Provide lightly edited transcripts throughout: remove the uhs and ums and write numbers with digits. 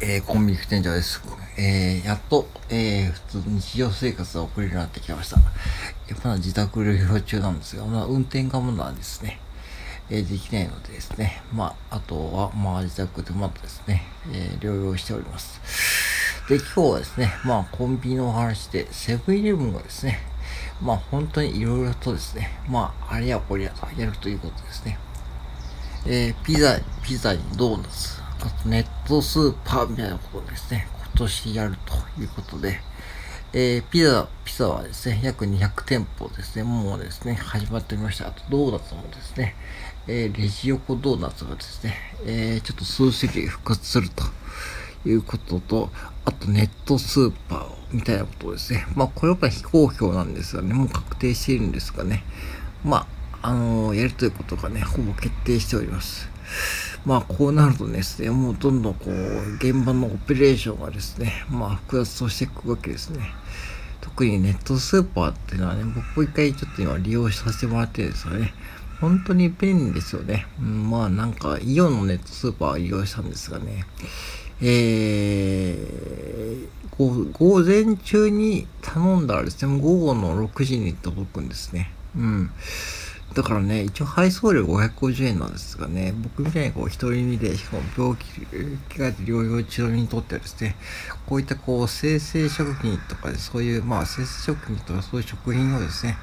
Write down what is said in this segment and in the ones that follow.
コンビニ店長です。やっと、普通日常生活を送れるようになってきました。まだ自宅療養中なんですが、まだ運転がまだですね、できないのでですね、あとは、自宅でまだですね、療養しております。で、今日はですね、コンビニのお話で、セブンイレブンがですね、本当にいろいろとですね、あれやこれやとやるということですね。ピザにドーナツ、あとネットスーパーみたいなことをですね、今年やるということで、ピザはですね、約200店舗ですね、もうですね、始まっておりました。あとドーナツもですね、レジ横ドーナツがですね、ちょっと数種類復活するということと、あとネットスーパーみたいなことですね。これは非公表なんですがね、もう確定しているんですがね、やるということがね、ほぼ決定しております。こうなるとですね、もうどんどん現場のオペレーションがですね、複雑としていくわけですね。特にネットスーパーっていうのはね、僕一回ちょっと今利用させてもらってるんですよね。本当に便利ですよね。イオンのネットスーパーを利用したんですがね、午前中に頼んだらですね、午後の6時に届くんですね。だからね、一応配送料550円なんですがね、僕みたいに一人身で、しかも病気が療養中の身にとってはですね、こういった生成食品とかで、そういう、生成食品とかそういう食品をですね、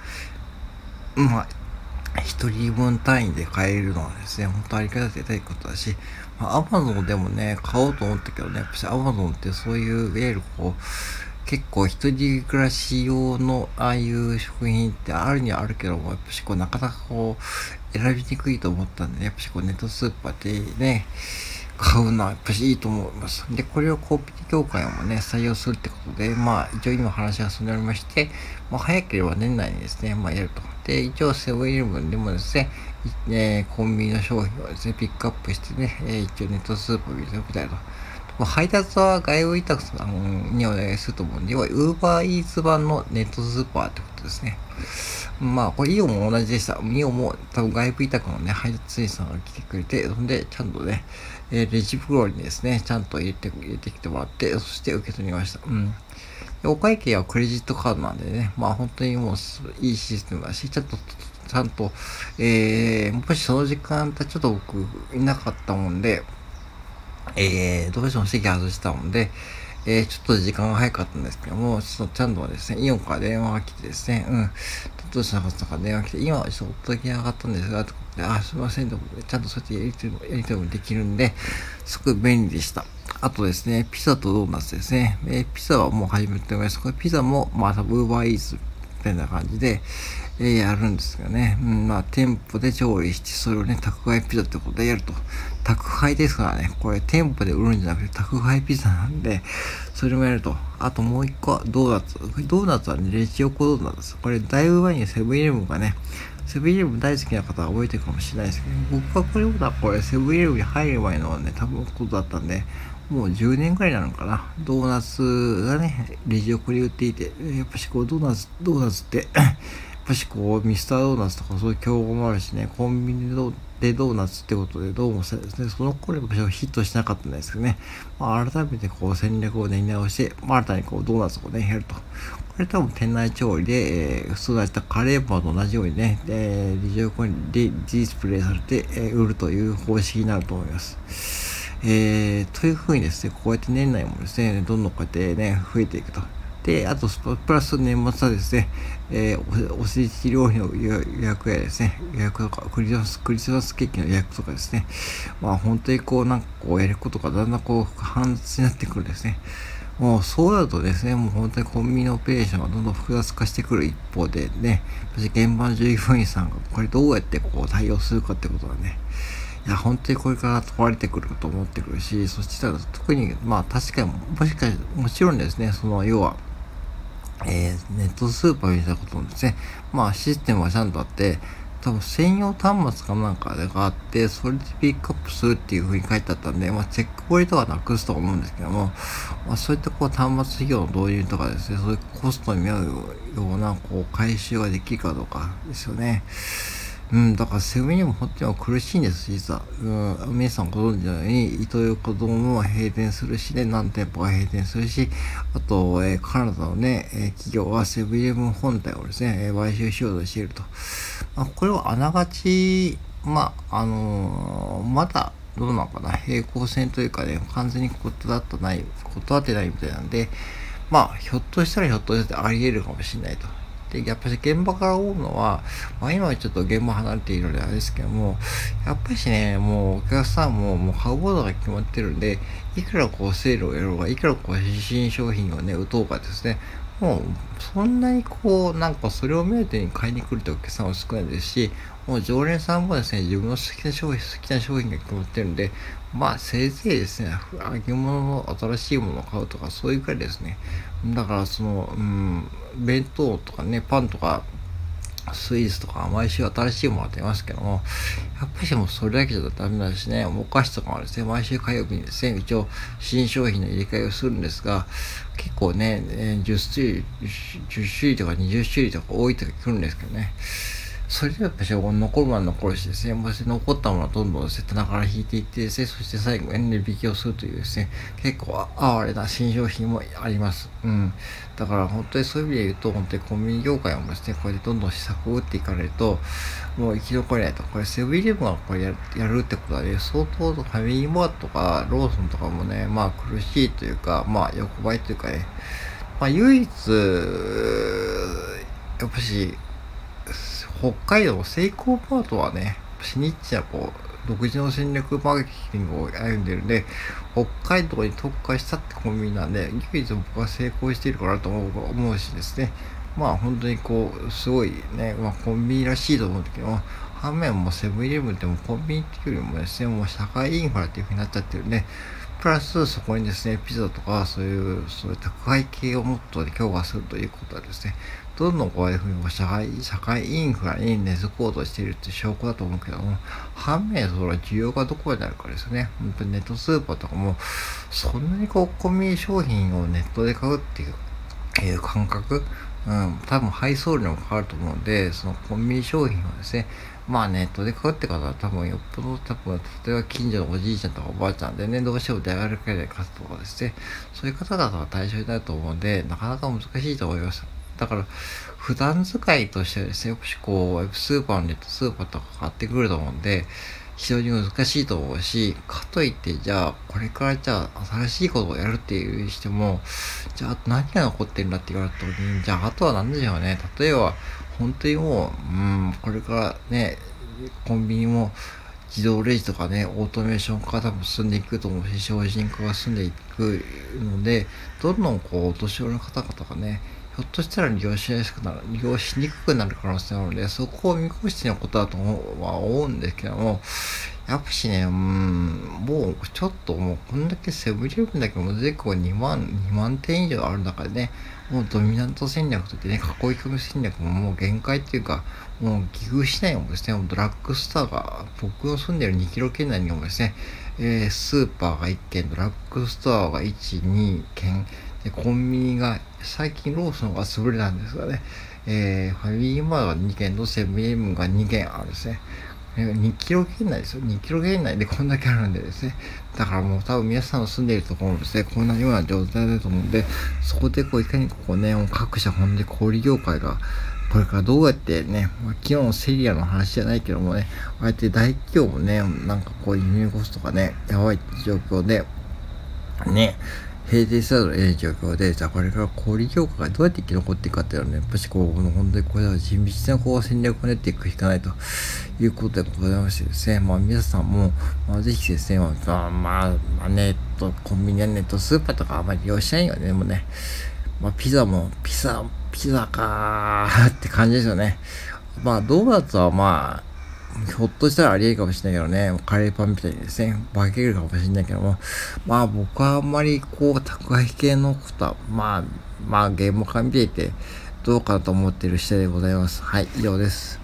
一人分単位で買えるのはですね、本当ありがたいことだし、アマゾンでもね、買おうと思ったけどね、やっぱりアマゾンってそういう、いわゆる結構一人暮らし用のああいう食品ってあるにはあるけども、やっぱしなかなか選びにくいと思ったんで、やっぱしネットスーパーでね、買うのはやっぱしいいと思います。で、これをコピー協会もね、採用するってことで、一応今話が進んでおりまして、早ければ年内にですね、やると。で、一応セブンイレブンでもですね、コンビニの商品をですね、ピックアップしてね、一応ネットスーパーみたいな。配達は外部委託さんにお願いすると思うんで、要は UberEats 版のネットスーパーってことですね。これイオンも同じでした。イオンも多分外部委託のね、配達員さんが来てくれて、そんで、ちゃんとね、レジ袋にですね、ちゃんと入れてきてもらって、そして受け取りました。でお会計はクレジットカードなんでね、本当にもういいシステムだし、ちゃんと、もしその時間帯ちょっと僕いなかったもんで、どうしても席外したので、ちょっと時間が早かったんですけども、ちょっとちゃんとですね、イオンから電話が来てですね、どうしたかったか電話来て、今はちょっとお届けなかったんですが、とすいませんと、ちゃんとそうやってやり取りもできるんで、すごく便利でした。あとですね、ピザとドーナツですね。ピザはもう始めております。これピザも、多分 UberEats みたいな感じで、やるんですがね。店舗で調理して、それをね、宅配ピザってことでやると。宅配ですからね。これ店舗で売るんじゃなくて、宅配ピザなんで、それもやると。あともう一個はドーナツ。ドーナツはね、レジ横ドーナツです。これ、だいぶ前にセブンイレブンがね、セブンイレブン大好きな方は覚えてるかもしれないですけど、僕はこれセブンイレブンに入る前のね、多分ことだったんで、もう10年くらいなのかな。ドーナツがね、レジ横に売っていて、やっぱしドーナツって、やっぱしミスタードーナツとかそういう競合もあるしね、コンビニでドーナツってことでどうもですね、その頃はヒットしなかったんですけどね、改めて戦略を練り直して、新たにドーナツをね、やると。これ多分店内調理で、普通だったカレーパンと同じようにね、レジ横にディスプレイされて、売るという方式になると思います。というふうにですね、こうやって年内もですね、どんどんこうやってね、増えていくと。で、あと、プラス年末はですね、おせち料理の予約やですね、予約とか、クリスマスケーキの予約とかですね、本当にやることがだんだん煩雑になってくるんですね。もうそうだとですね、もう本当にコンビニのオペレーションがどんどん複雑化してくる一方でね、私現場の従業員さんがこれどうやって対応するかってことはね、いや、本当にこれから問われてくると思ってくるし、そしたら特に、確かに、もちろんですね、要は、ネットスーパーみたいなことなんですね。システムはちゃんとあって、多分専用端末かなんかがあって、それでピックアップするっていう風に書いてあったんで、チェックポイントはなくすと思うんですけども、そういった端末費用の導入とかですね、そういうコストに見合うような回収ができるかどうかですよね。 だからセブンイレブン本当には苦しいんです、実は。皆さんご存知のように、イトーヨーカドームは閉店するしね、何店舗か閉店するし、あと、カナダのね、企業はセブンイレブン本体をですね、買収しようとしていると。これはあながち、まだ、どうなのかな、平行線というかね、完全に断ってないみたいなんで、ひょっとしたらあり得るかもしれないと。で、やっぱり現場から思うのは、今はちょっと現場離れているのであれですけども、やっぱりね、もうお客さんも買うものが決まってるんで、いくらセールをやろうが、いくら新商品をね、打とうかですね、もう、そんなにそれを目当てに買いに来るというお客さんは少ないですし、もう常連さんもですね、自分の好きな商品が決まってるんで、せいぜいですね、揚げ物の新しいものを買うとか、そういうくらいですね。だから、弁当とかね、パンとか、スイーツとか毎週新しいものが出ますけども、やっぱりもうそれだけじゃダメだしね、お菓子とかもですね、毎週火曜日にですね、一応新商品の入れ替えをするんですが、結構ね、10種類とか20種類とか多いとか来るんですけどね。それでやっぱり残るものは残るしですね、もし残ったものはどんどんですね、棚から引いていってですね、そして最後に値引きをするというですね、結構哀れな新商品もあります。だから本当にそういう意味で言うと、本当にコンビニ業界もですね、これでどんどん施策を打っていかれると、もう生き残れないと。これセブンイレブンがこれやるってことはね、相当ファミリーマートとかローソンとかもね、苦しいというか、横ばいというかね、唯一、やっぱし、北海道セイコーパートはね、ニッチな独自の戦略マーケティングを歩んでるんで、北海道に特化したってコンビニなんで、唯一僕は成功しているかなと思うしですね。本当にすごいね、コンビニらしいと思うんだけど、反面もセブンイレブンでもコンビニっていうよりもですね、もう社会インフラっていう風になっちゃってるんで、プラスそこにですね、ピザとかそういう宅配系をもっと強化するということはですね、どんどんこういうふうに社会インフラに根付こうとしているっていう証拠だと思うけども、反面その需要がどこまであるかですね。本当にネットスーパーとかも、そんなにコンビニ商品をネットで買うっていう感覚、多分配送料もかかると思うので、そのコンビニ商品をですね、ネットで買うって方は多分よっぽど例えば近所のおじいちゃんとかおばあちゃんでね、どうしても出歩けない方とかですね、そういう方々が対象になると思うので、なかなか難しいと思います。だから、普段使いとしてはですね、もしスーパーのネットスーパーとか買ってくると思うんで、非常に難しいと思うし、かといって、じゃあ、これから新しいことをやるっていうしても、じゃあ、何が残ってるんだって言われた時に、じゃあ、あとは何でしょうね。例えば、本当にもう、これからね、コンビニも、自動レジとかね、オートメーション化が多分進んでいくと思うし、省人化が進んでいくので、どんどんお年寄りの方々がね、ひょっとしたら利用しにくくなる可能性があるので、そこを見越してのことだと思うんですけども、やっぱしね、もうちょっともうこんだけセブンイレブンだけも全国2万店以上ある中でね、もうドミナント戦略といってね、囲い込み戦略ももう限界っていうか、もう岐阜市内もですね、ドラッグストアが、僕の住んでる2キロ圏内にもですね、スーパーが1軒、ドラッグストアが1、2軒、で、コンビニが、最近ローソンが優れたんですがね、ファミリーマートが2軒とセブンイレブンが2軒あるんですね。2キロ圏内ですよ。2キロ圏内でこんだけあるんでですね。だからもう多分皆さんの住んでいるところもですね、こんなような状態だと思うんで、そこでいかに各社ほんで小売業界が、これからどうやってね、昨日のセリアの話じゃないけどもね、ああやって大企業もね、輸入コストがね、やばいって状況で、ね、閉店せざるを得ない状況で、じゃあこれから小売業界がどうやって生き残っていくかっていうのはね、やっぱし本当にこれは地道な戦略を練っていくしかないということでございましてですね、皆さんも、ぜひですね、ネット、コンビニやネットスーパーとかあまり利用しないよね、でもね、ピザかーって感じですよね。ドーナツはひょっとしたらありえるかもしれないけどね、カレーパンみたいにですね、化けるかもしれないけども、僕はあんまり宅配系のことは、ゲーム化見ていて、どうかなと思っている次第でございます。はい、以上です。